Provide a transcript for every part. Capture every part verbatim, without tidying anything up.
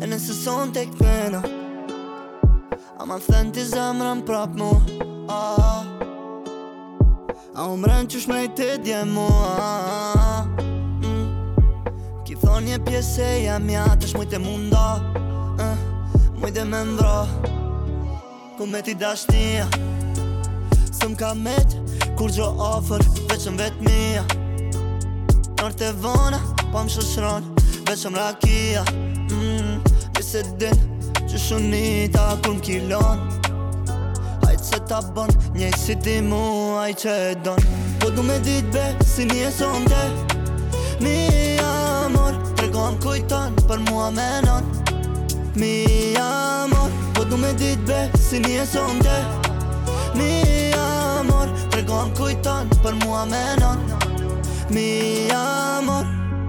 e nëse son tek pena ama thën t'i zemrën prap mu ah. A umren qysh me i të dje mu ah. mm. Ki thon një pjesë e jam ja tash mujt e munda uh. Mujt e me ndra ku me ti dashnia sëm ka met kur gjo ofër veçëm vet mia nër të vona pa më shoshron veçëm rakia mm. Nëse din që shunita kur m'kilon hajt se ta bon njej si ti mu aj që e don po du me dit be si një sonte mi amor tregon kujton për mua menon mi amor po du me dit be si një sonte mi amor tregon kujton për mua menon mi amor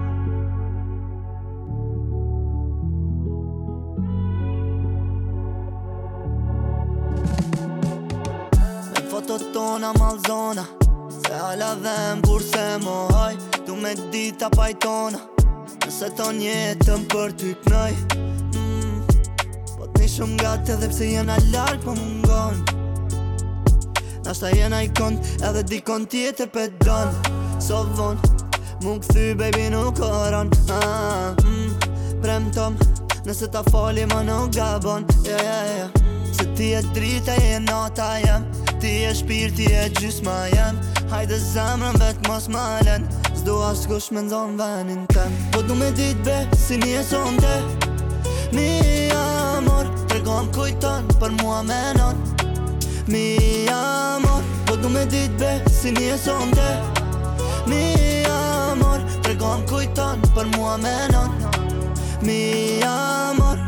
foto tona malzona se hala dhem kur se mohoj du me dita pajtona nëse ton jetën për ty knoj mm. Po t'ni shumë gati edhe pse jena larg po mungon nashta jena i kont edhe dikon tjetër pe don so von mu këthy baby nuk oron ah, mm. Premtom nëse ta fali ma nuk gabon yeah, yeah, yeah. Se ti e drita e nata jem ti e shpirti e gjysma jem hajde zemrën vet mos malen s'do askush me ndzon venin tem po du me dit be si një sonte mi amor tregon kujton për mua menon mi amor po du me dit be si një sonte mi amor tregon kujton për mua menon mi amor